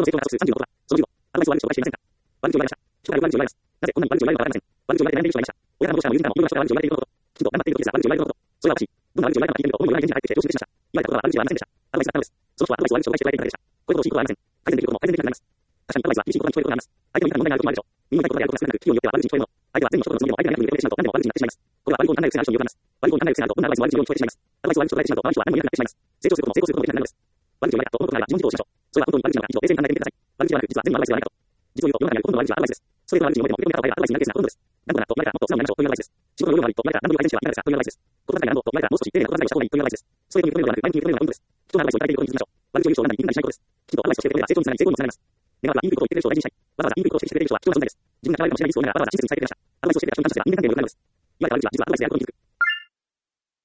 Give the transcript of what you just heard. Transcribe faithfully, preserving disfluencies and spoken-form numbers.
の成功が加速するさんじゅうのことは、そのじゅうご、アドバイスを悪口を紹介していませんか？悪口を言われました。諸々悪口を言われます。なぜこんなに悪口を言われるのかわかりません。悪口を言われて悩んでいる人がいました。親からもどうしたらも友人からもいろいろな人が悪口を言われていること、きちんと頑張っていることですが、悪口を言われること、それは私、どんな悪口を言われたか聞いてみると、思いもよらない返事が返ってきて上司でしました。言われたことは悪口ではありませんでした。アドバイスだったのです。その人はアドバイスを悪口を返して言われているだけでした。こういうことを聞くことはありません。改善できることも改善できなくなります。確かにアドバイスは厳しい言葉に聞こえることがあります。相手の言い方に問題があることもあるでしょう。耳の痛いことであることが少なく、企業によっては悪口に聞こえるもの。相手は善意の一言のつもりでも相手が何を言ってしまうと何でも悪口になってしまいます。これは悪い子の考える癖がある人によくあります。悪い子の考える癖があると、どんなアドバイスも悪口に聞こえてしまいます。アドバイスを悪口を伝えてしまうと、悪い人は何も言えなくなってしまいます。成長することも成功することもできなくなるのです。悪口を言われたと、このことなら自問自答をしましょう。それは本当に悪口なのか、一度冷静に考えてみてください。悪口ではなく、実は全部アドバイスではないかと。実を言うと、世の中にあるほとんどの悪口はアドバイスです。それでも悪口に思っても、受け止めた場合はアドバイスになるケースがほとんどです。なんとかなと、言われたらもっと素直になりましょうというアドバイスです。仕事の量が悪いと言われたら何度も改善してはいかがですかというアドバイスです。言葉遣いが乱暴と言われたらもう少し丁寧な言葉遣いをした方がいいというアドバイスです。それを認めるのではなく、前向きに認めるのがポイントです。人のアドバイスをいただいていることに気づきましょう。悪口を言う人を何に言いたいしないことです。きちんとアドバイスをしてくれる人が成長につながり成功にもつながります。願わくは言いにくいことを言ってくれる人を大事にしたい。わざわざ言いにくいことをしてくれる人は貴重な存在です。自分が嫌われるかもしれないリスクを負いながらわざわざ親切に伝えてくれました。アドバイスをしてくれた人に感謝してアンビデンで喜ばれます。言われた悪口は実はアドバイスであることに気づく。